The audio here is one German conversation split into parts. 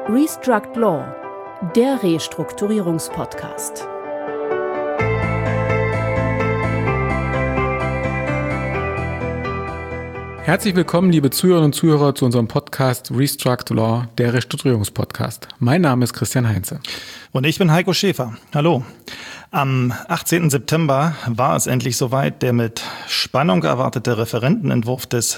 Restruct Law, der Restrukturierungspodcast. Herzlich willkommen, liebe Zuhörerinnen und Zuhörer, zu unserem Podcast Restruct Law, der Restrukturierungspodcast. Mein Name ist Christian Heinze. Und ich bin Heiko Schäfer. Hallo. Am 18. September war es endlich soweit. Der mit Spannung erwartete Referentenentwurf des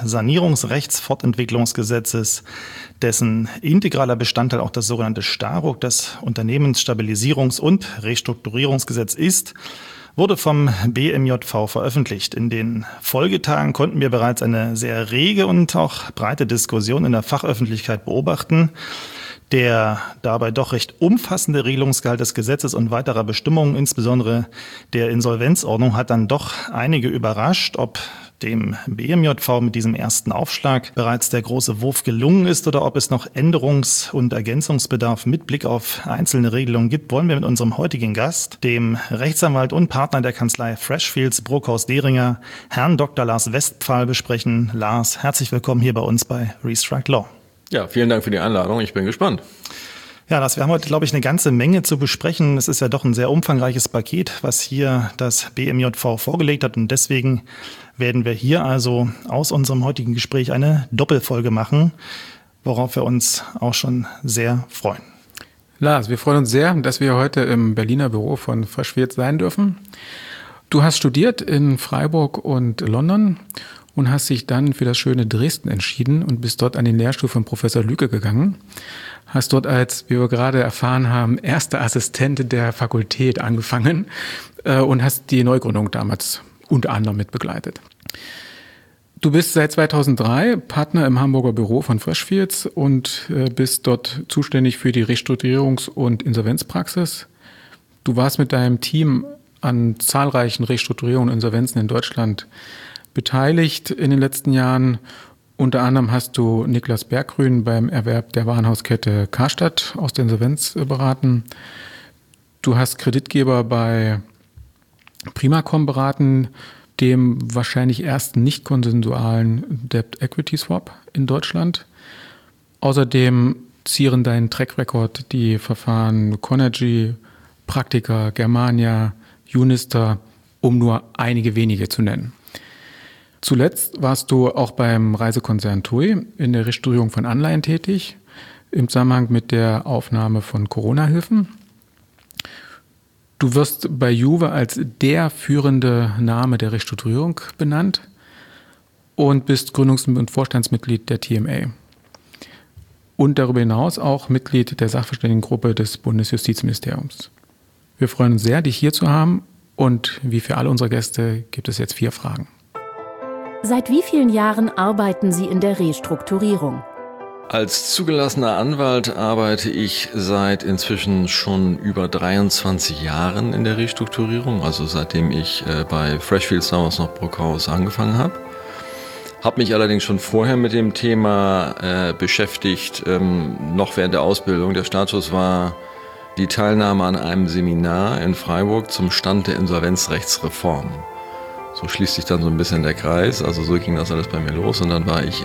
Sanierungsrechtsfortentwicklungsgesetzes, dessen integraler Bestandteil auch das sogenannte STARUG, das Unternehmensstabilisierungs- und Restrukturierungsgesetz ist, wurde vom BMJV veröffentlicht. In den Folgetagen konnten wir bereits eine sehr rege und auch breite Diskussion in der Fachöffentlichkeit beobachten. Der dabei doch recht umfassende Regelungsgehalt des Gesetzes und weiterer Bestimmungen, insbesondere der Insolvenzordnung, hat dann doch einige überrascht, ob dem BMJV mit diesem ersten Aufschlag bereits der große Wurf gelungen ist oder ob es noch Änderungs- und Ergänzungsbedarf mit Blick auf einzelne Regelungen gibt, wollen wir mit unserem heutigen Gast, dem Rechtsanwalt und Partner der Kanzlei Freshfields Brockhaus-Deringer, Herrn Dr. Lars Westphal, besprechen. Lars, herzlich willkommen hier bei uns bei Restruct Law. Ja, vielen Dank für die Einladung. Ich bin gespannt. Ja, wir haben heute, glaube ich, eine ganze Menge zu besprechen. Es ist ja doch ein sehr umfangreiches Paket, was hier das BMJV vorgelegt hat. Und deswegen werden wir hier also aus unserem heutigen Gespräch eine Doppelfolge machen, worauf wir uns auch schon sehr freuen. Lars, wir freuen uns sehr, dass wir heute im Berliner Büro von Freshfields sein dürfen. Du hast studiert in Freiburg und London und hast dich dann für das schöne Dresden entschieden und bist dort an den Lehrstuhl von Professor Lüke gegangen. Hast dort als, wie wir gerade erfahren haben, erster Assistent der Fakultät angefangen und hast die Neugründung damals unter anderem mit begleitet. Du bist seit 2003 Partner im Hamburger Büro von Freshfields und bist dort zuständig für die Restrukturierungs- und Insolvenzpraxis. Du warst mit deinem Team an zahlreichen Restrukturierungen und Insolvenzen in Deutschland beteiligt in den letzten Jahren. Unter anderem hast du Niklas Berggrün beim Erwerb der Warenhauskette Karstadt aus der Insolvenz beraten. Du hast Kreditgeber bei Primacom beraten, dem wahrscheinlich ersten nicht konsensualen Debt-Equity-Swap in Deutschland. Außerdem zieren deinen Track-Record die Verfahren Conergy, Praktika, Germania, Unister, um nur einige wenige zu nennen. Zuletzt warst du auch beim Reisekonzern TUI in der Restrukturierung von Anleihen tätig, im Zusammenhang mit der Aufnahme von Corona-Hilfen. Du wirst bei Juve als der führende Name der Restrukturierung benannt und bist Gründungs- und Vorstandsmitglied der TMA. Und darüber hinaus auch Mitglied der Sachverständigengruppe des Bundesjustizministeriums. Wir freuen uns sehr, dich hier zu haben und wie für alle unsere Gäste gibt es jetzt 4 Fragen. Seit wie vielen Jahren arbeiten Sie in der Restrukturierung? Als zugelassener Anwalt arbeite ich seit inzwischen schon über 23 Jahren in der Restrukturierung, also seitdem ich bei Freshfields damals noch Brockhaus angefangen habe. Habe mich allerdings schon vorher mit dem Thema beschäftigt, noch während der Ausbildung. Der Status war die Teilnahme an einem Seminar in Freiburg zum Stand der Insolvenzrechtsreform. So schließt sich dann so ein bisschen der Kreis, also so ging das alles bei mir los und dann war ich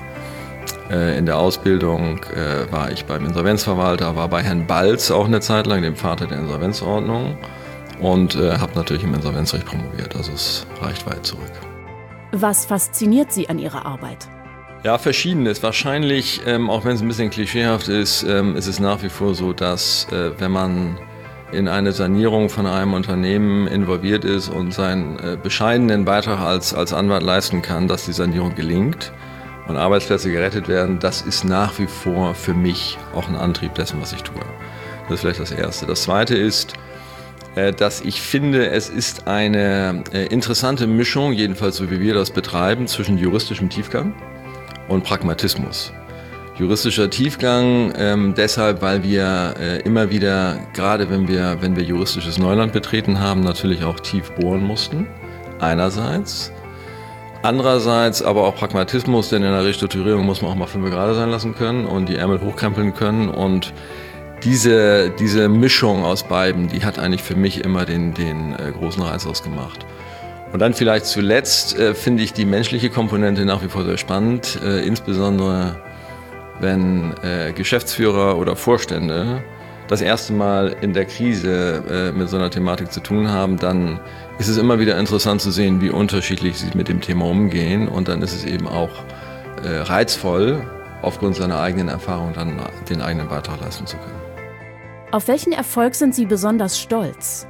in der Ausbildung, war ich beim Insolvenzverwalter, war bei Herrn Balz auch eine Zeit lang, dem Vater der Insolvenzordnung und habe natürlich im Insolvenzrecht promoviert, also es reicht weit zurück. Was fasziniert Sie an Ihrer Arbeit? Ja, Verschiedenes. Wahrscheinlich, auch wenn es ein bisschen klischeehaft ist, ist es nach wie vor so, dass wenn man in eine Sanierung von einem Unternehmen involviert ist und seinen bescheidenen Beitrag als Anwalt leisten kann, dass die Sanierung gelingt und Arbeitsplätze gerettet werden, das ist nach wie vor für mich auch ein Antrieb dessen, was ich tue. Das ist vielleicht das Erste. Das Zweite ist, dass ich finde, es ist eine interessante Mischung, jedenfalls so wie wir das betreiben, zwischen juristischem Tiefgang und Pragmatismus. Juristischer Tiefgang deshalb, weil wir immer wieder, gerade wenn wir juristisches Neuland betreten haben, natürlich auch tief bohren mussten, einerseits. Andererseits aber auch Pragmatismus, denn in der Restrukturierung muss man auch mal 5 gerade sein lassen können und die Ärmel hochkrempeln können. Und diese Mischung aus beiden, die hat eigentlich für mich immer den großen Reiz ausgemacht. Und dann vielleicht zuletzt finde ich die menschliche Komponente nach wie vor sehr spannend, insbesondere wenn Geschäftsführer oder Vorstände das erste Mal in der Krise mit so einer Thematik zu tun haben, dann ist es immer wieder interessant zu sehen, wie unterschiedlich sie mit dem Thema umgehen. Und dann ist es eben auch reizvoll, aufgrund seiner eigenen Erfahrung dann den eigenen Beitrag leisten zu können. Auf welchen Erfolg sind Sie besonders stolz?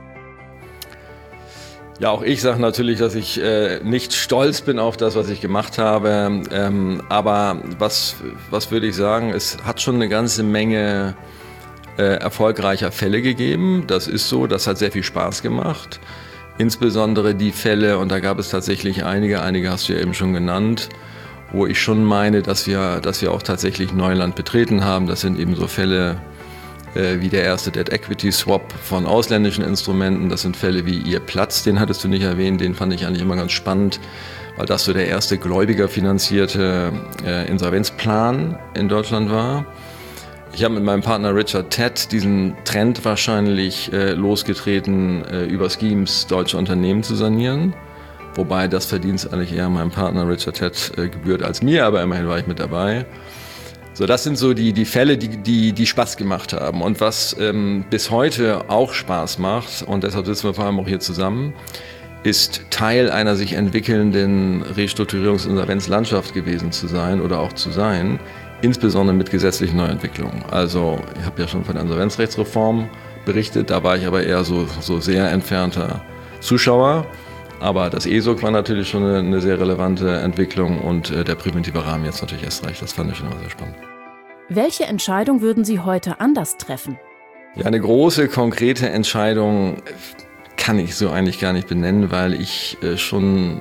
Ja, auch ich sage natürlich, dass ich nicht stolz bin auf das, was ich gemacht habe. Aber was würde ich sagen, es hat schon eine ganze Menge erfolgreicher Fälle gegeben. Das ist so, das hat sehr viel Spaß gemacht. Insbesondere die Fälle, und da gab es tatsächlich einige hast du ja eben schon genannt, wo ich schon meine, dass wir auch tatsächlich Neuland betreten haben. Das sind eben so Fälle wie der erste Debt Equity Swap von ausländischen Instrumenten. Das sind Fälle wie Ihr Platz, den hattest du nicht erwähnt, den fand ich eigentlich immer ganz spannend, weil das so der erste gläubigerfinanzierte Insolvenzplan in Deutschland war. Ich habe mit meinem Partner Richard Tett diesen Trend wahrscheinlich losgetreten, über Schemes deutsche Unternehmen zu sanieren. Wobei das Verdienst eigentlich eher meinem Partner Richard Tett gebührt als mir, aber immerhin war ich mit dabei. So, das sind so die Fälle, die Spaß gemacht haben. Und was bis heute auch Spaß macht, und deshalb sitzen wir vor allem auch hier zusammen, ist Teil einer sich entwickelnden Restrukturierungs-Insolvenzlandschaft gewesen zu sein oder auch zu sein, insbesondere mit gesetzlichen Neuentwicklungen. Also ich habe ja schon von der Insolvenzrechtsreform berichtet, da war ich aber eher so sehr entfernter Zuschauer. Aber das ESOG war natürlich schon eine sehr relevante Entwicklung und der präventive Rahmen jetzt natürlich erst recht. Das fand ich schon immer sehr spannend. Welche Entscheidung würden Sie heute anders treffen? Ja, eine große, konkrete Entscheidung kann ich so eigentlich gar nicht benennen, weil ich schon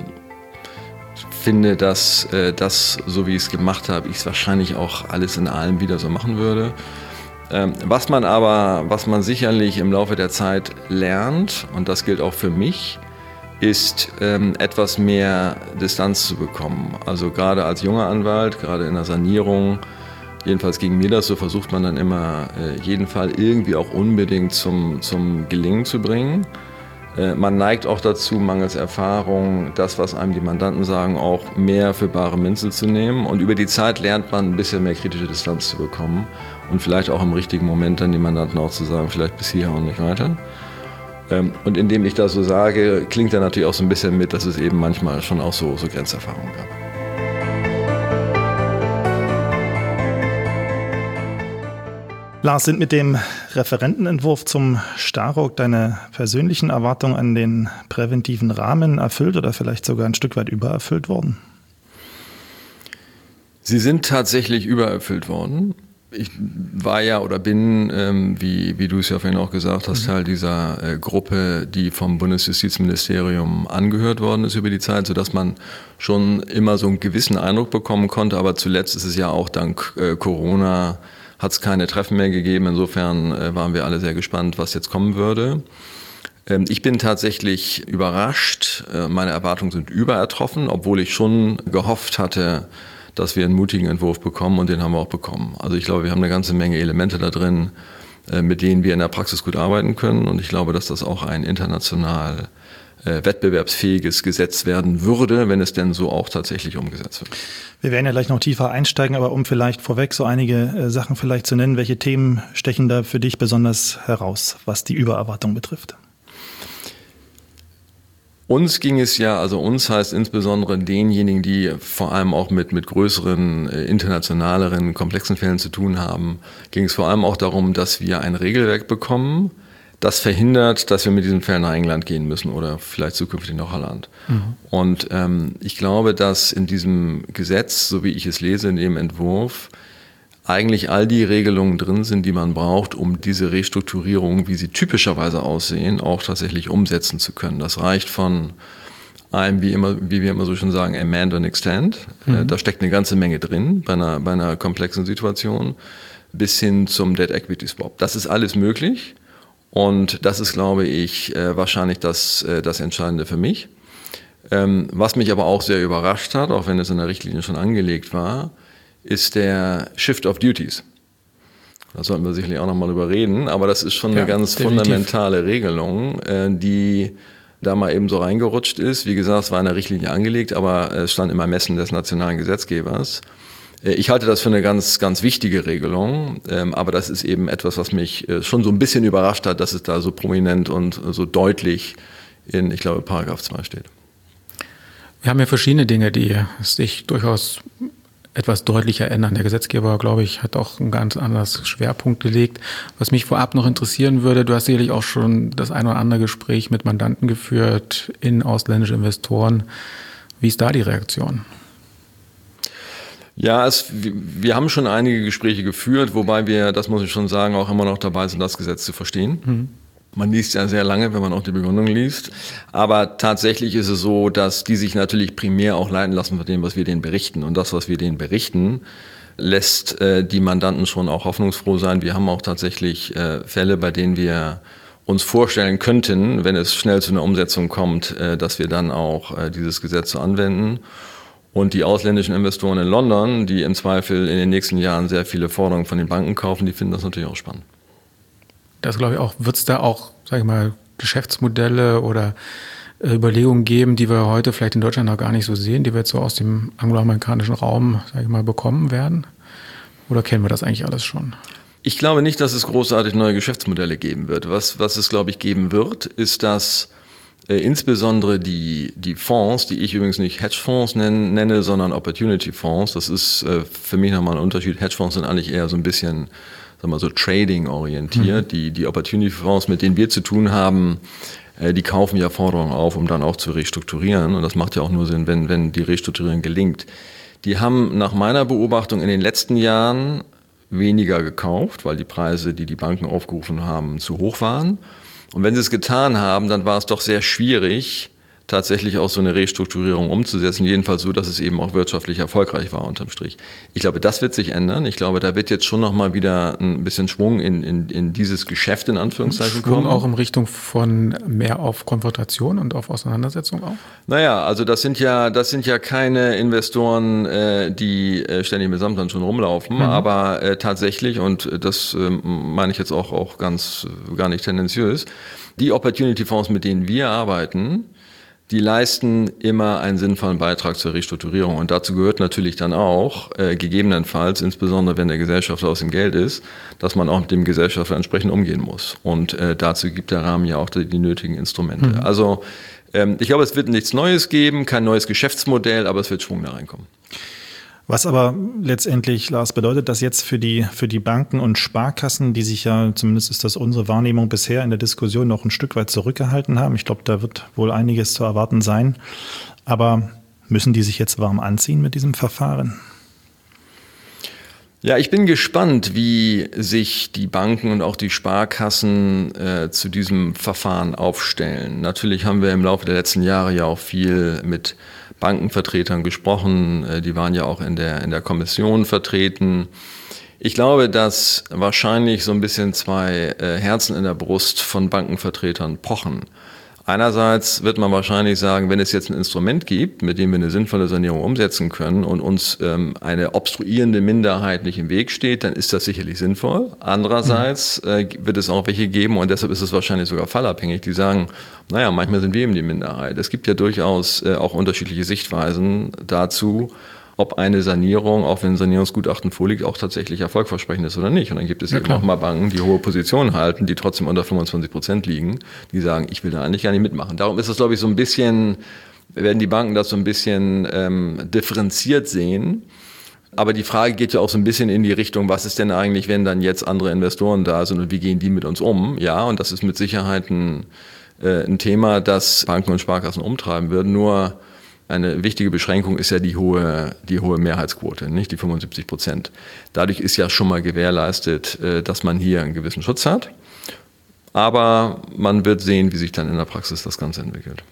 finde, dass das, so wie ich es gemacht habe, ich es wahrscheinlich auch alles in allem wieder so machen würde. Was man sicherlich im Laufe der Zeit lernt, und das gilt auch für mich, ist etwas mehr Distanz zu bekommen. Also gerade als junger Anwalt, gerade in der Sanierung, jedenfalls ging mir das so, versucht man dann immer jeden Fall irgendwie auch unbedingt zum Gelingen zu bringen. Man neigt auch dazu, mangels Erfahrung, das, was einem die Mandanten sagen, auch mehr für bare Münze zu nehmen. Und über die Zeit lernt man ein bisschen mehr kritische Distanz zu bekommen und vielleicht auch im richtigen Moment dann die Mandanten auch zu sagen, vielleicht bis hierher und nicht weiter. Und indem ich das so sage, klingt da natürlich auch so ein bisschen mit, dass es eben manchmal schon auch so Grenzerfahrungen gab. Lars, sind mit dem Referentenentwurf zum Starock deine persönlichen Erwartungen an den präventiven Rahmen erfüllt oder vielleicht sogar ein Stück weit übererfüllt worden? Sie sind tatsächlich übererfüllt worden. Ich war ja oder bin, wie du es ja vorhin auch gesagt hast, Teil dieser Gruppe, die vom Bundesjustizministerium angehört worden ist über die Zeit, sodass man schon immer so einen gewissen Eindruck bekommen konnte. Aber zuletzt ist es ja auch dank Corona, hat es keine Treffen mehr gegeben. Insofern waren wir alle sehr gespannt, was jetzt kommen würde. Ich bin tatsächlich überrascht. Meine Erwartungen sind überertroffen, obwohl ich schon gehofft hatte, dass wir einen mutigen Entwurf bekommen, und den haben wir auch bekommen. Also ich glaube, wir haben eine ganze Menge Elemente da drin, mit denen wir in der Praxis gut arbeiten können, und ich glaube, dass das auch ein international wettbewerbsfähiges Gesetz werden würde, wenn es denn so auch tatsächlich umgesetzt wird. Wir werden ja gleich noch tiefer einsteigen, aber um vielleicht vorweg so einige Sachen vielleicht zu nennen, welche Themen stechen da für dich besonders heraus, was die Übererwartung betrifft? Uns ging es ja, also uns heißt insbesondere denjenigen, die vor allem auch mit größeren, internationaleren, komplexen Fällen zu tun haben, ging es vor allem auch darum, dass wir ein Regelwerk bekommen, das verhindert, dass wir mit diesen Fällen nach England gehen müssen oder vielleicht zukünftig nach Holland. Und ich glaube, dass in diesem Gesetz, so wie ich es lese, in dem Entwurf, eigentlich all die Regelungen drin sind, die man braucht, um diese Restrukturierung, wie sie typischerweise aussehen, auch tatsächlich umsetzen zu können. Das reicht von einem, wie wir immer so schön sagen, amend and extend. Da steckt eine ganze Menge drin bei einer komplexen Situation, bis hin zum Debt Equity Swap. Das ist alles möglich, und das ist, glaube ich, wahrscheinlich das Entscheidende für mich. Was mich aber auch sehr überrascht hat, auch wenn es in der Richtlinie schon angelegt war, ist der Shift of Duties. Da sollten wir sicherlich auch noch mal drüber reden, aber das ist schon eine ganz fundamentale Regelung, die da mal eben so reingerutscht ist. Wie gesagt, es war in der Richtlinie angelegt, aber es stand im Ermessen des nationalen Gesetzgebers. Ich halte das für eine ganz, ganz wichtige Regelung, aber das ist eben etwas, was mich schon so ein bisschen überrascht hat, dass es da so prominent und so deutlich in, ich glaube, Paragraph 2 steht. Wir haben ja verschiedene Dinge, die sich durchaus etwas deutlicher ändern. Der Gesetzgeber, glaube ich, hat auch einen ganz anderes Schwerpunkt gelegt. Was mich vorab noch interessieren würde, du hast sicherlich auch schon das ein oder andere Gespräch mit Mandanten geführt, ausländische Investoren. Wie ist da die Reaktion? Ja, wir haben schon einige Gespräche geführt, wobei wir, das muss ich schon sagen, auch immer noch dabei sind, das Gesetz zu verstehen. Man liest ja sehr lange, wenn man auch die Begründung liest. Aber tatsächlich ist es so, dass die sich natürlich primär auch leiten lassen von dem, was wir denen berichten. Und das, was wir denen berichten, lässt die Mandanten schon auch hoffnungsfroh sein. Wir haben auch tatsächlich Fälle, bei denen wir uns vorstellen könnten, wenn es schnell zu einer Umsetzung kommt, dass wir dann auch dieses Gesetz so anwenden. Und die ausländischen Investoren in London, die im Zweifel in den nächsten Jahren sehr viele Forderungen von den Banken kaufen, die finden das natürlich auch spannend. Das glaube ich auch. Wird es da auch, sage ich mal, Geschäftsmodelle oder Überlegungen geben, die wir heute vielleicht in Deutschland noch gar nicht so sehen, die wir jetzt so aus dem angloamerikanischen Raum, sage ich mal, bekommen werden? Oder kennen wir das eigentlich alles schon? Ich glaube nicht, dass es großartig neue Geschäftsmodelle geben wird. Was es, glaube ich, geben wird, ist, dass insbesondere die Fonds, die ich übrigens nicht Hedgefonds nenne, sondern Opportunity Fonds, das ist für mich nochmal ein Unterschied. Hedgefonds sind eigentlich eher so ein bisschen, sagen wir mal, so Trading-orientiert. Die Opportunity Fonds, mit denen wir zu tun haben, die kaufen ja Forderungen auf, um dann auch zu restrukturieren. Und das macht ja auch nur Sinn, wenn die Restrukturierung gelingt. Die haben nach meiner Beobachtung in den letzten Jahren weniger gekauft, weil die Preise, die die Banken aufgerufen haben, zu hoch waren. Und wenn sie es getan haben, dann war es doch sehr schwierig, tatsächlich auch so eine Restrukturierung umzusetzen, jedenfalls so, dass es eben auch wirtschaftlich erfolgreich war unterm Strich. Ich glaube, das wird sich ändern. Ich glaube, da wird jetzt schon nochmal wieder ein bisschen Schwung in dieses Geschäft in Anführungszeichen kommen. Schwung auch in Richtung von mehr auf Konfrontation und auf Auseinandersetzung auch? Naja, also das sind ja keine Investoren, die ständig mit Samtland schon rumlaufen, aber tatsächlich, und das meine ich jetzt auch gar nicht tendenziös, die Opportunity-Fonds, mit denen wir arbeiten, die leisten immer einen sinnvollen Beitrag zur Restrukturierung. Und dazu gehört natürlich dann auch, gegebenenfalls, insbesondere wenn der Gesellschafter aus dem Geld ist, dass man auch mit dem Gesellschafter entsprechend umgehen muss. Und dazu gibt der Rahmen ja auch die nötigen Instrumente. Also ich glaube, es wird nichts Neues geben, kein neues Geschäftsmodell, aber es wird Schwung da reinkommen. Was aber letztendlich, Lars, bedeutet das jetzt für die Banken und Sparkassen, die sich ja, zumindest ist das unsere Wahrnehmung bisher in der Diskussion, noch ein Stück weit zurückgehalten haben? Ich glaube, da wird wohl einiges zu erwarten sein. Aber müssen die sich jetzt warm anziehen mit diesem Verfahren? Ja, ich bin gespannt, wie sich die Banken und auch die Sparkassen zu diesem Verfahren aufstellen. Natürlich haben wir im Laufe der letzten Jahre ja auch viel mit Bankenvertretern gesprochen, die waren ja auch in der Kommission vertreten. Ich glaube, dass wahrscheinlich so ein bisschen zwei Herzen in der Brust von Bankenvertretern pochen. Einerseits wird man wahrscheinlich sagen, wenn es jetzt ein Instrument gibt, mit dem wir eine sinnvolle Sanierung umsetzen können und uns eine obstruierende Minderheit nicht im Weg steht, dann ist das sicherlich sinnvoll. Andererseits wird es auch welche geben, und deshalb ist es wahrscheinlich sogar fallabhängig, die sagen, naja, manchmal sind wir eben die Minderheit. Es gibt ja durchaus auch unterschiedliche Sichtweisen dazu, ob eine Sanierung, auch wenn ein Sanierungsgutachten vorliegt, auch tatsächlich erfolgversprechend ist oder nicht. Und dann gibt es eben auch mal Banken, die hohe Positionen halten, die trotzdem unter 25% liegen, die sagen, ich will da eigentlich gar nicht mitmachen. Darum ist es, glaube ich, so ein bisschen, werden die Banken das so ein bisschen differenziert sehen. Aber die Frage geht ja auch so ein bisschen in die Richtung, was ist denn eigentlich, wenn dann jetzt andere Investoren da sind und wie gehen die mit uns um? Ja, und das ist mit Sicherheit ein Thema, das Banken und Sparkassen umtreiben würden. Nur eine wichtige Beschränkung ist ja die hohe Mehrheitsquote, nicht die 75%. Dadurch ist ja schon mal gewährleistet, dass man hier einen gewissen Schutz hat. Aber man wird sehen, wie sich dann in der Praxis das Ganze entwickelt.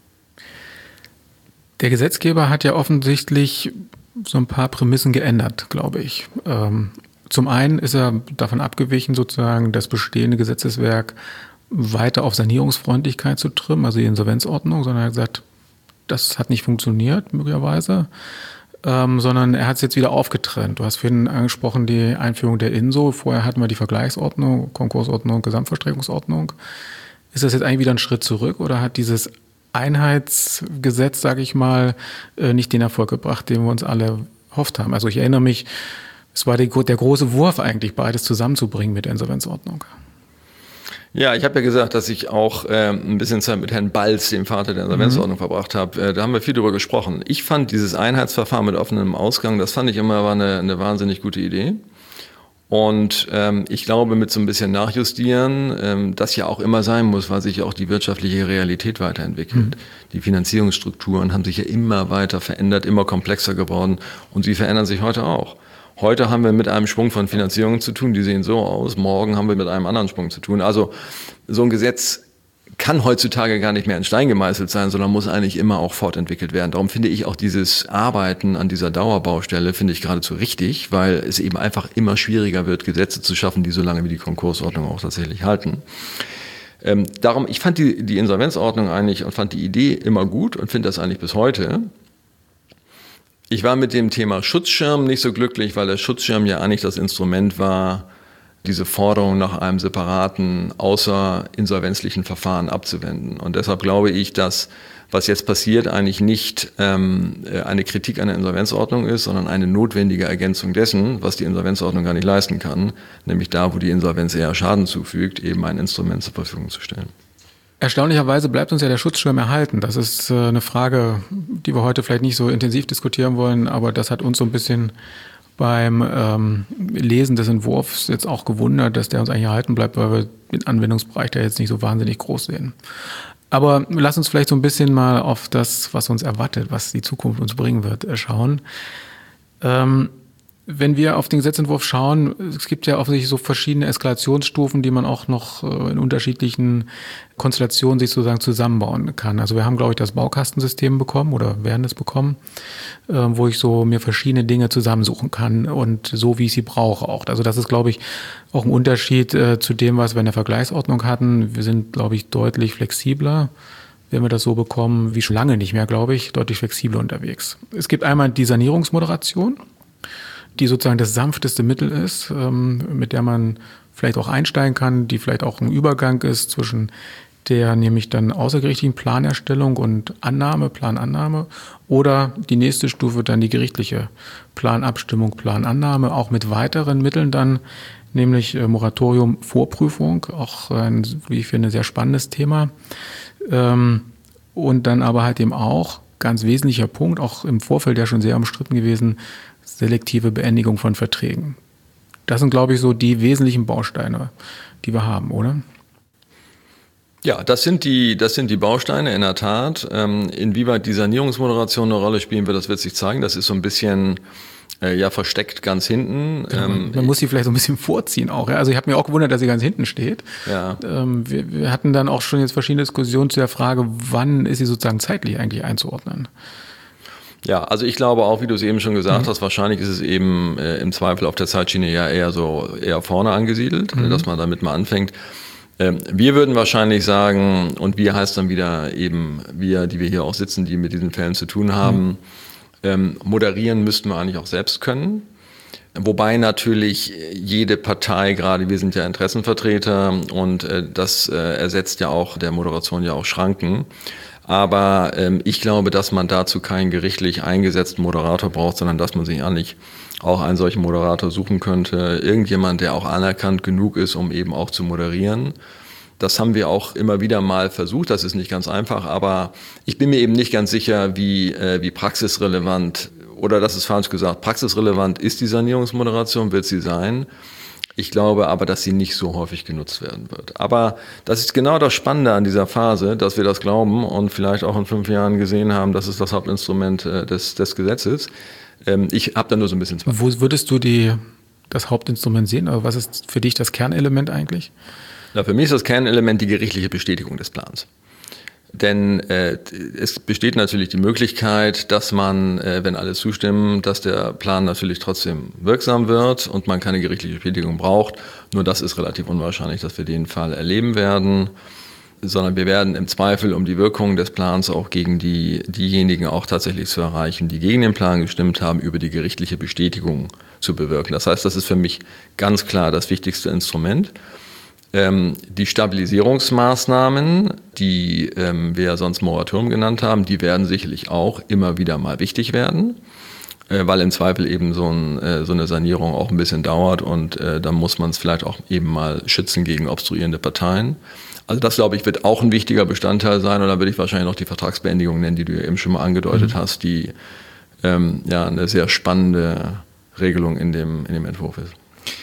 Der Gesetzgeber hat ja offensichtlich so ein paar Prämissen geändert, glaube ich. Zum einen ist er davon abgewichen, sozusagen das bestehende Gesetzeswerk weiter auf Sanierungsfreundlichkeit zu trimmen, also die Insolvenzordnung, sondern er hat gesagt, das hat nicht funktioniert, möglicherweise, sondern er hat es jetzt wieder aufgetrennt. Du hast vorhin angesprochen die Einführung der INSO. Vorher hatten wir die Vergleichsordnung, Konkursordnung, Gesamtverstreckungsordnung. Ist das jetzt eigentlich wieder ein Schritt zurück oder hat dieses Einheitsgesetz, sage ich mal, nicht den Erfolg gebracht, den wir uns alle erhofft haben. Also ich erinnere mich, es war der große Wurf eigentlich, beides zusammenzubringen mit der Insolvenzordnung. Ja, ich habe ja gesagt, dass ich auch ein bisschen Zeit mit Herrn Balz, dem Vater der Insolvenzordnung, verbracht habe. Da haben wir viel drüber gesprochen. Ich fand dieses Einheitsverfahren mit offenem Ausgang, das fand ich immer war eine wahnsinnig gute Idee. Und ich glaube, mit so ein bisschen Nachjustieren, das ja auch immer sein muss, weil sich ja auch die wirtschaftliche Realität weiterentwickelt. Die Finanzierungsstrukturen haben sich ja immer weiter verändert, immer komplexer geworden und sie verändern sich heute auch. Heute haben wir mit einem Schwung von Finanzierungen zu tun, die sehen so aus. Morgen haben wir mit einem anderen Schwung zu tun. Also so ein Gesetz kann heutzutage gar nicht mehr in Stein gemeißelt sein, sondern muss eigentlich immer auch fortentwickelt werden. Darum finde ich auch dieses Arbeiten an dieser Dauerbaustelle, finde ich geradezu richtig, weil es eben einfach immer schwieriger wird, Gesetze zu schaffen, die so lange wie die Konkursordnung auch tatsächlich halten. Darum, ich fand die Insolvenzordnung eigentlich und fand die Idee immer gut und finde das eigentlich bis heute. Ich war mit dem Thema Schutzschirm nicht so glücklich, weil der Schutzschirm ja eigentlich das Instrument war, diese Forderung nach einem separaten, außerinsolvenzlichen Verfahren abzuwenden. Und deshalb glaube ich, dass was jetzt passiert, eigentlich nicht eine Kritik an der Insolvenzordnung ist, sondern eine notwendige Ergänzung dessen, was die Insolvenzordnung gar nicht leisten kann, nämlich da, wo die Insolvenz eher Schaden zufügt, eben ein Instrument zur Verfügung zu stellen. Erstaunlicherweise bleibt uns ja der Schutzschirm erhalten. Das ist eine Frage, die wir heute vielleicht nicht so intensiv diskutieren wollen, aber das hat uns so ein bisschen beim Lesen des Entwurfs jetzt auch gewundert, dass der uns eigentlich erhalten bleibt, weil wir den Anwendungsbereich da jetzt nicht so wahnsinnig groß sehen. Aber lass uns vielleicht so ein bisschen mal auf das, was uns erwartet, was die Zukunft uns bringen wird, schauen. Wenn wir auf den Gesetzentwurf schauen, es gibt ja offensichtlich so verschiedene Eskalationsstufen, die man auch noch in unterschiedlichen Konstellationen sich sozusagen zusammenbauen kann. Also wir haben, glaube ich, das Baukastensystem bekommen oder werden es bekommen, wo ich so mir verschiedene Dinge zusammensuchen kann und so, wie ich sie brauche auch. Also das ist, glaube ich, auch ein Unterschied zu dem, was wir in der Vergleichsordnung hatten. Wir sind, glaube ich, deutlich flexibler, wenn wir das so bekommen, wie schon lange nicht mehr, glaube ich, deutlich flexibler unterwegs. Es gibt einmal die Sanierungsmoderation, die sozusagen das sanfteste Mittel ist, mit der man vielleicht auch einsteigen kann, die vielleicht auch ein Übergang ist zwischen der nämlich dann außergerichtlichen Planerstellung und Planannahme oder die nächste Stufe dann die gerichtliche Planabstimmung, Planannahme, auch mit weiteren Mitteln dann, nämlich Moratorium, Vorprüfung, auch ein, wie ich finde, sehr spannendes Thema. Und dann aber halt eben auch, ganz wesentlicher Punkt, auch im Vorfeld ja schon sehr umstritten gewesen, selektive Beendigung von Verträgen. Das sind, glaube ich, so die wesentlichen Bausteine, die wir haben, oder? Ja, das sind die Bausteine in der Tat. Inwieweit die Sanierungsmoderation eine Rolle spielen wird, das wird sich zeigen. Das ist so ein bisschen versteckt ganz hinten. Genau, man muss sie vielleicht so ein bisschen vorziehen auch. Ja? Also ich habe mir auch gewundert, dass sie ganz hinten steht. Ja. Wir hatten dann auch schon jetzt verschiedene Diskussionen zu der Frage, wann ist sie sozusagen zeitlich eigentlich einzuordnen? Ja, also ich glaube auch, wie du es eben schon gesagt hast, wahrscheinlich ist es eben im Zweifel auf der Zeitschiene ja eher vorne angesiedelt, dass man damit mal anfängt. Wir würden wahrscheinlich sagen, und wir heißt dann wieder eben wir, die wir hier auch sitzen, die mit diesen Fällen zu tun haben, moderieren müssten wir eigentlich auch selbst können. Wobei natürlich jede Partei, gerade wir sind ja Interessenvertreter und das ersetzt ja auch der Moderation ja auch Schranken. Aber ich glaube, dass man dazu keinen gerichtlich eingesetzten Moderator braucht, sondern dass man sich eigentlich auch einen solchen Moderator suchen könnte. Irgendjemand, der auch anerkannt genug ist, um eben auch zu moderieren. Das haben wir auch immer wieder mal versucht. Das ist nicht ganz einfach, aber ich bin mir eben nicht ganz sicher, wie praxisrelevant, oder das ist falsch gesagt, praxisrelevant ist die Sanierungsmoderation, wird sie sein. Ich glaube aber, dass sie nicht so häufig genutzt werden wird. Aber das ist genau das Spannende an dieser Phase, dass wir das glauben und vielleicht auch in 5 Jahren gesehen haben, das ist das Hauptinstrument des Gesetzes. Ich habe da nur so ein bisschen Zweifel. Wo würdest du das Hauptinstrument sehen? Also was ist für dich das Kernelement eigentlich? Na, für mich ist das Kernelement die gerichtliche Bestätigung des Plans. Denn es besteht natürlich die Möglichkeit, dass man, wenn alle zustimmen, dass der Plan natürlich trotzdem wirksam wird und man keine gerichtliche Bestätigung braucht. Nur das ist relativ unwahrscheinlich, dass wir den Fall erleben werden, sondern wir werden im Zweifel, um die Wirkung des Plans auch gegen diejenigen auch tatsächlich zu erreichen, die gegen den Plan gestimmt haben, über die gerichtliche Bestätigung zu bewirken. Das heißt, das ist für mich ganz klar das wichtigste Instrument. Die Stabilisierungsmaßnahmen, die wir ja sonst Moratorium genannt haben, die werden sicherlich auch immer wieder mal wichtig werden. weil im Zweifel eben so eine Sanierung auch ein bisschen dauert und dann muss man es vielleicht auch eben mal schützen gegen obstruierende Parteien. Also das, glaube ich, wird auch ein wichtiger Bestandteil sein und dann würde ich wahrscheinlich noch die Vertragsbeendigung nennen, die du ja eben schon mal angedeutet hast, die eine sehr spannende Regelung in dem Entwurf ist.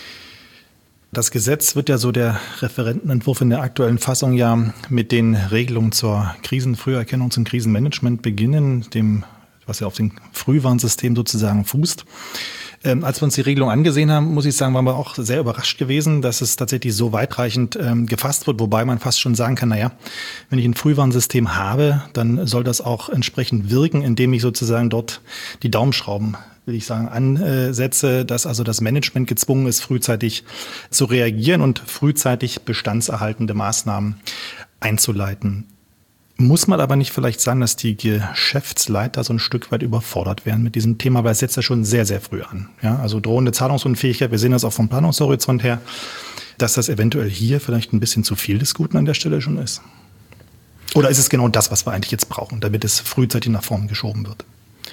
Das Gesetz wird ja so der Referentenentwurf in der aktuellen Fassung ja mit den Regelungen zur Krisenfrüherkennung, zum Krisenmanagement beginnen, was ja auf dem Frühwarnsystem sozusagen fußt. Als wir uns die Regelung angesehen haben, muss ich sagen, waren wir auch sehr überrascht gewesen, dass es tatsächlich so weitreichend gefasst wird, wobei man fast schon sagen kann, wenn ich ein Frühwarnsystem habe, dann soll das auch entsprechend wirken, indem ich sozusagen dort die Daumenschrauben, will ich sagen, ansetze, dass also das Management gezwungen ist, frühzeitig zu reagieren und frühzeitig bestandserhaltende Maßnahmen einzuleiten. Muss man aber nicht vielleicht sagen, dass die Geschäftsleiter so ein Stück weit überfordert werden mit diesem Thema, weil es setzt ja schon sehr, sehr früh an. Ja, also drohende Zahlungsunfähigkeit, wir sehen das auch vom Planungshorizont her, dass das eventuell hier vielleicht ein bisschen zu viel des Guten an der Stelle schon ist. Oder ist es genau das, was wir eigentlich jetzt brauchen, damit es frühzeitig nach vorne geschoben wird?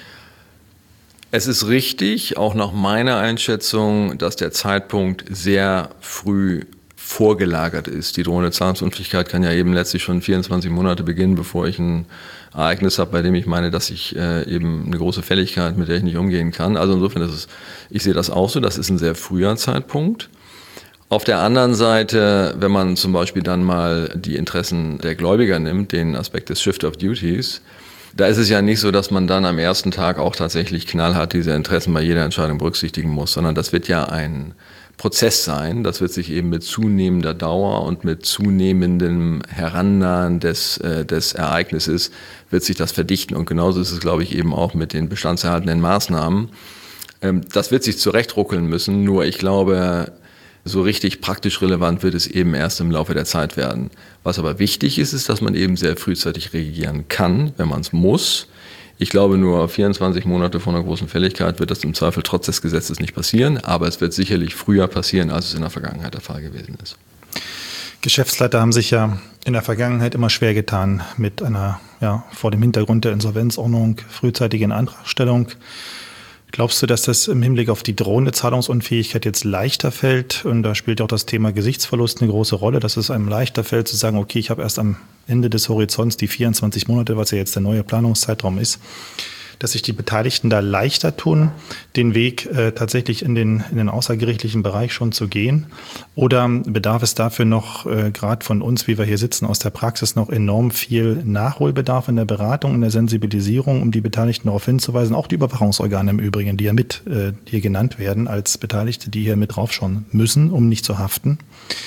Es ist richtig, auch nach meiner Einschätzung, dass der Zeitpunkt sehr früh vorgelagert ist. Die drohende Zahlungsunfähigkeit kann ja eben letztlich schon 24 Monate beginnen, bevor ich ein Ereignis habe, bei dem ich meine, dass ich eben eine große Fälligkeit, mit der ich nicht umgehen kann. Also insofern ich sehe das auch so, das ist ein sehr früher Zeitpunkt. Auf der anderen Seite, wenn man zum Beispiel dann mal die Interessen der Gläubiger nimmt, den Aspekt des Shift of Duties, da ist es ja nicht so, dass man dann am ersten Tag auch tatsächlich knallhart diese Interessen bei jeder Entscheidung berücksichtigen muss, sondern das wird ja ein Prozess sein. Das wird sich eben mit zunehmender Dauer und mit zunehmendem Herannahen des Ereignisses wird sich das verdichten. Und genauso ist es, glaube ich, eben auch mit den bestandserhaltenden Maßnahmen. Das wird sich zurechtruckeln müssen. Nur ich glaube, so richtig praktisch relevant wird es eben erst im Laufe der Zeit werden. Was aber wichtig ist, ist, dass man eben sehr frühzeitig reagieren kann, wenn man es muss. Ich glaube, nur 24 Monate vor einer großen Fälligkeit wird das im Zweifel trotz des Gesetzes nicht passieren, aber es wird sicherlich früher passieren, als es in der Vergangenheit der Fall gewesen ist. Geschäftsleiter haben sich ja in der Vergangenheit immer schwer getan mit einer, vor dem Hintergrund der Insolvenzordnung, frühzeitigen Antragstellung. Glaubst du, dass das im Hinblick auf die drohende Zahlungsunfähigkeit jetzt leichter fällt? Und da spielt auch das Thema Gesichtsverlust eine große Rolle, dass es einem leichter fällt zu sagen, okay, ich habe erst am Ende des Horizonts die 24 Monate, was ja jetzt der neue Planungszeitraum ist, dass sich die Beteiligten da leichter tun, den Weg tatsächlich in den außergerichtlichen Bereich schon zu gehen? Oder bedarf es dafür noch, gerade von uns, wie wir hier sitzen, aus der Praxis noch enorm viel Nachholbedarf in der Beratung, in der Sensibilisierung, um die Beteiligten darauf hinzuweisen, auch die Überwachungsorgane im Übrigen, die ja mit hier genannt werden als Beteiligte, die hier mit draufschauen müssen, um nicht zu haften?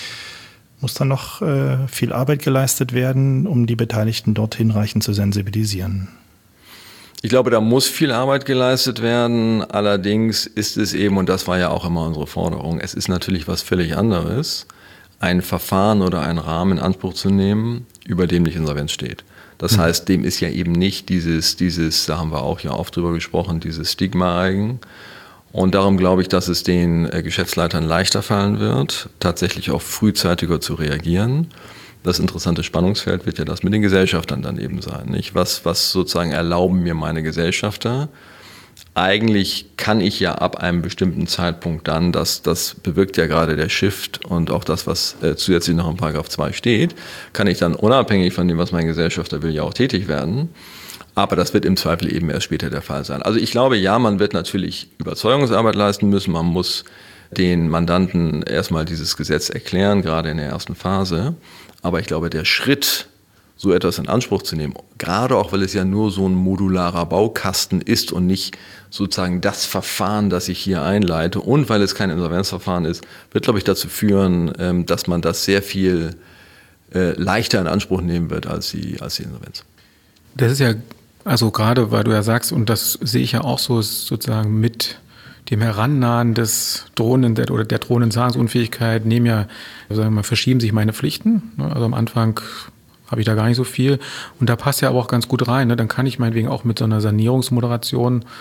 Muss dann noch viel Arbeit geleistet werden, um die Beteiligten dort hinreichend zu sensibilisieren? Ich glaube, da muss viel Arbeit geleistet werden. Allerdings ist es eben, und das war ja auch immer unsere Forderung, es ist natürlich was völlig anderes, ein Verfahren oder einen Rahmen in Anspruch zu nehmen, über dem nicht Insolvenz steht. Das heißt, dem ist ja eben nicht dieses, da haben wir auch ja oft drüber gesprochen, dieses Stigma eigen. Und darum glaube ich, dass es den Geschäftsleitern leichter fallen wird, tatsächlich auch frühzeitiger zu reagieren. Das interessante Spannungsfeld wird ja das mit den Gesellschaftern dann eben sein. Nicht? Was sozusagen erlauben mir meine Gesellschafter? Eigentlich kann ich ja ab einem bestimmten Zeitpunkt dann, das bewirkt ja gerade der Shift und auch das, was zusätzlich noch in Paragraph 2 steht, kann ich dann unabhängig von dem, was mein Gesellschafter will, ja auch tätig werden. Aber das wird im Zweifel eben erst später der Fall sein. Also ich glaube, ja, man wird natürlich Überzeugungsarbeit leisten müssen. Man muss den Mandanten erstmal dieses Gesetz erklären, gerade in der ersten Phase. Aber ich glaube, der Schritt, so etwas in Anspruch zu nehmen, gerade auch, weil es ja nur so ein modularer Baukasten ist und nicht sozusagen das Verfahren, das ich hier einleite und weil es kein Insolvenzverfahren ist, wird, glaube ich, dazu führen, dass man das sehr viel leichter in Anspruch nehmen wird als die Insolvenz. Das ist ja, also gerade, weil du ja sagst, und das sehe ich ja auch so, ist sozusagen mit dem Herannahen des drohenden oder der drohenden Zahlungsunfähigkeit verschieben sich meine Pflichten. Also am Anfang habe ich da gar nicht so viel. Und da passt ja aber auch ganz gut rein. Dann kann ich meinetwegen auch mit so einer Sanierungsmoderation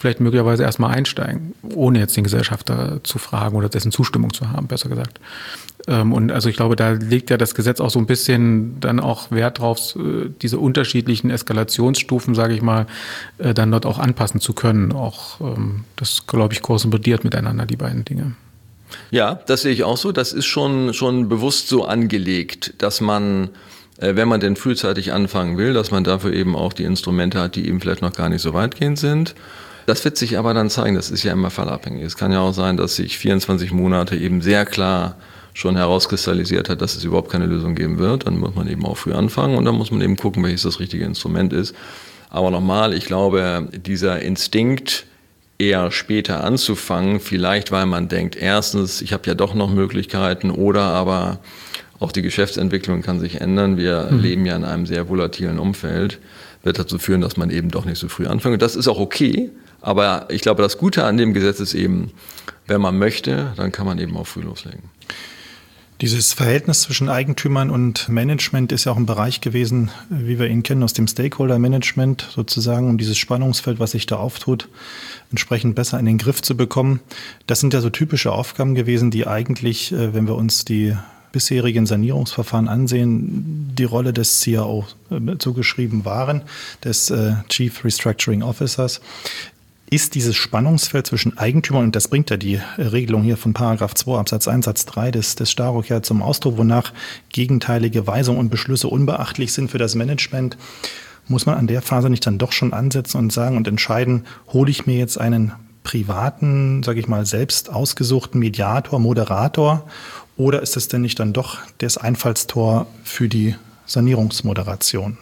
vielleicht möglicherweise erstmal einsteigen, ohne jetzt den Gesellschafter zu fragen oder dessen Zustimmung zu haben, besser gesagt. Und also ich glaube, da legt ja das Gesetz auch so ein bisschen dann auch Wert drauf, diese unterschiedlichen Eskalationsstufen, sage ich mal, dann dort auch anpassen zu können. Auch das, glaube ich, korrespondiert miteinander, die beiden Dinge. Ja, das sehe ich auch so. Das ist schon bewusst so angelegt, dass man, wenn man denn frühzeitig anfangen will, dass man dafür eben auch die Instrumente hat, die eben vielleicht noch gar nicht so weitgehend sind. Das wird sich aber dann zeigen, das ist ja immer fallabhängig. Es kann ja auch sein, dass sich 24 Monate eben sehr klar schon herauskristallisiert hat, dass es überhaupt keine Lösung geben wird. Dann muss man eben auch früh anfangen und dann muss man eben gucken, welches das richtige Instrument ist. Aber nochmal, ich glaube, dieser Instinkt, eher später anzufangen, vielleicht weil man denkt, erstens, ich habe ja doch noch Möglichkeiten oder aber auch die Geschäftsentwicklung kann sich ändern. Wir leben ja in einem sehr volatilen Umfeld, wird dazu führen, dass man eben doch nicht so früh anfängt. Und das ist auch okay, aber ich glaube, das Gute an dem Gesetz ist eben, wenn man möchte, dann kann man eben auch früh loslegen. Dieses Verhältnis zwischen Eigentümern und Management ist ja auch ein Bereich gewesen, wie wir ihn kennen, aus dem Stakeholder-Management sozusagen, um dieses Spannungsfeld, was sich da auftut, entsprechend besser in den Griff zu bekommen. Das sind ja so typische Aufgaben gewesen, die eigentlich, wenn wir uns die bisherigen Sanierungsverfahren ansehen, die Rolle des CRO zugeschrieben waren, des Chief Restructuring Officers. Ist dieses Spannungsfeld zwischen Eigentümern, und das bringt ja die Regelung hier von Paragraph 2 Absatz 1 Satz 3 des Staruk ja zum Ausdruck, wonach gegenteilige Weisungen und Beschlüsse unbeachtlich sind für das Management, muss man an der Phase nicht dann doch schon ansetzen und sagen und entscheiden, hole ich mir jetzt einen privaten, sage ich mal, selbst ausgesuchten Mediator, Moderator, oder ist es denn nicht dann doch das Einfallstor für die Sanierungsmoderation?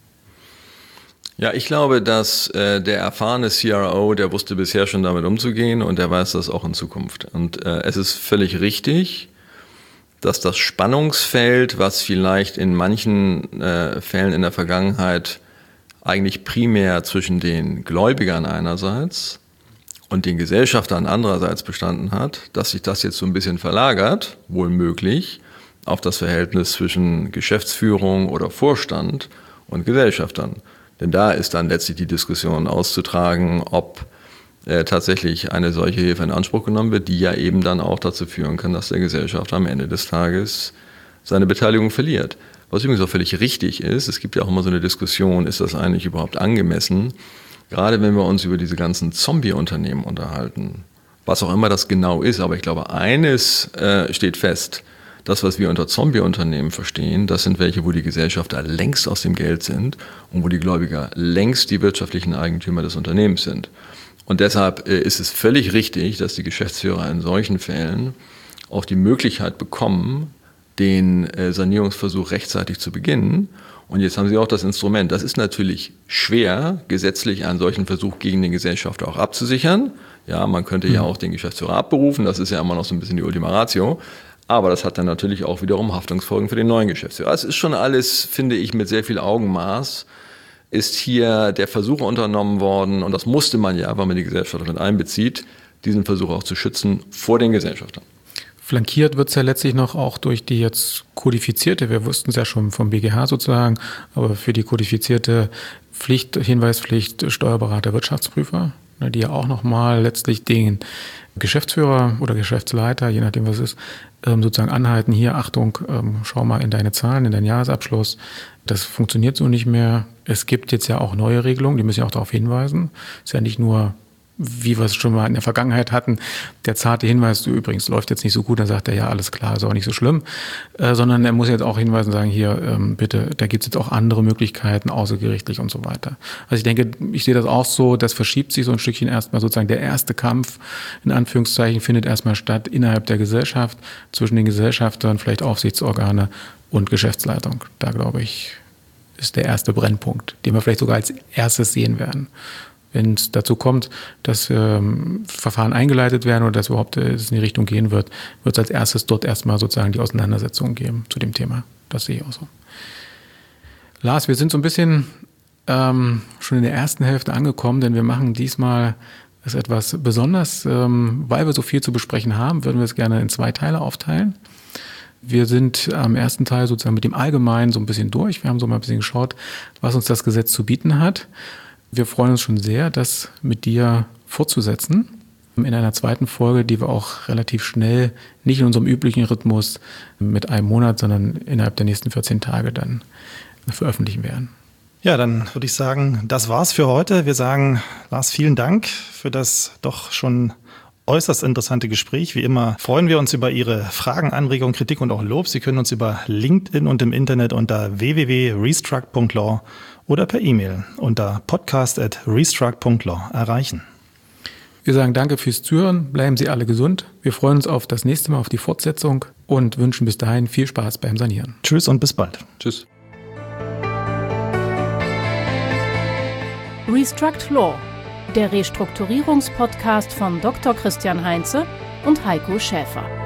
Ja, ich glaube, dass der erfahrene CRO, der wusste bisher schon damit umzugehen und der weiß das auch in Zukunft. Und es ist völlig richtig, dass das Spannungsfeld, was vielleicht in manchen Fällen in der Vergangenheit eigentlich primär zwischen den Gläubigern einerseits und den Gesellschaftern andererseits bestanden hat, dass sich das jetzt so ein bisschen verlagert, wohl möglich, auf das Verhältnis zwischen Geschäftsführung oder Vorstand und Gesellschaftern. Denn da ist dann letztlich die Diskussion auszutragen, ob tatsächlich eine solche Hilfe in Anspruch genommen wird, die ja eben dann auch dazu führen kann, dass der Gesellschafter am Ende des Tages seine Beteiligung verliert. Was übrigens auch völlig richtig ist, es gibt ja auch immer so eine Diskussion, ist das eigentlich überhaupt angemessen? Gerade wenn wir uns über diese ganzen Zombie-Unternehmen unterhalten, was auch immer das genau ist, aber ich glaube, eines steht fest: Das, was wir unter Zombie-Unternehmen verstehen, das sind welche, wo die Gesellschafter längst aus dem Geld sind und wo die Gläubiger längst die wirtschaftlichen Eigentümer des Unternehmens sind. Und deshalb ist es völlig richtig, dass die Geschäftsführer in solchen Fällen auch die Möglichkeit bekommen, den Sanierungsversuch rechtzeitig zu beginnen. Und jetzt haben sie auch das Instrument. Das ist natürlich schwer, gesetzlich einen solchen Versuch gegen den Gesellschafter auch abzusichern. Ja, man könnte ja auch den Geschäftsführer abberufen, das ist ja immer noch so ein bisschen die Ultima Ratio. Aber das hat dann natürlich auch wiederum Haftungsfolgen für den neuen Geschäftsführer. Es ist schon alles, finde ich, mit sehr viel Augenmaß, ist hier der Versuch unternommen worden, und das musste man ja, weil man die Gesellschafter mit einbezieht, diesen Versuch auch zu schützen vor den Gesellschaftern. Flankiert wird es ja letztlich noch auch durch die jetzt kodifizierte, wir wussten es ja schon vom BGH sozusagen, aber für die kodifizierte Pflicht, Hinweispflicht Steuerberater, Wirtschaftsprüfer, die ja auch nochmal letztlich den Geschäftsführer oder Geschäftsleiter, je nachdem was es ist, sozusagen anhalten, hier, Achtung, schau mal in deine Zahlen, in deinen Jahresabschluss, das funktioniert so nicht mehr. Es gibt jetzt ja auch neue Regelungen, die müssen ja auch darauf hinweisen. Es ist ja nicht nur, wie wir es schon mal in der Vergangenheit hatten, der zarte Hinweis, du übrigens läuft jetzt nicht so gut, dann sagt er, ja, alles klar, ist auch nicht so schlimm, sondern er muss jetzt auch hinweisen, sagen, hier, bitte, da gibt es jetzt auch andere Möglichkeiten, außergerichtlich und so weiter. Also ich denke, ich sehe das auch so, das verschiebt sich so ein Stückchen erstmal, sozusagen der erste Kampf, in Anführungszeichen, findet erstmal statt innerhalb der Gesellschaft, zwischen den Gesellschaftern, vielleicht Aufsichtsorgane und Geschäftsleitung. Da, glaube ich, ist der erste Brennpunkt, den wir vielleicht sogar als erstes sehen werden. Wenn es dazu kommt, dass Verfahren eingeleitet werden oder dass überhaupt es in die Richtung gehen wird, wird es als erstes dort erstmal sozusagen die Auseinandersetzung geben zu dem Thema. Das sehe ich auch so. Lars, wir sind so ein bisschen schon in der ersten Hälfte angekommen, denn wir machen diesmal es etwas besonders. Weil wir so viel zu besprechen haben, würden wir es gerne in 2 Teile aufteilen. Wir sind am ersten Teil sozusagen mit dem Allgemeinen so ein bisschen durch. Wir haben so mal ein bisschen geschaut, was uns das Gesetz zu bieten hat. Wir freuen uns schon sehr, das mit dir fortzusetzen. In einer zweiten Folge, die wir auch relativ schnell, nicht in unserem üblichen Rhythmus mit einem Monat, sondern innerhalb der nächsten 14 Tage dann veröffentlichen werden. Ja, dann würde ich sagen, das war's für heute. Wir sagen, Lars, vielen Dank für das doch schon äußerst interessante Gespräch. Wie immer freuen wir uns über Ihre Fragen, Anregungen, Kritik und auch Lob. Sie können uns über LinkedIn und im Internet unter www.restruct.law oder per E-Mail unter podcast@restruct.law erreichen. Wir sagen danke fürs Zuhören, bleiben Sie alle gesund. Wir freuen uns auf das nächste Mal, auf die Fortsetzung und wünschen bis dahin viel Spaß beim Sanieren. Tschüss und bis bald. Tschüss. Restruct Law, der Restrukturierungspodcast von Dr. Christian Heinze und Heiko Schäfer.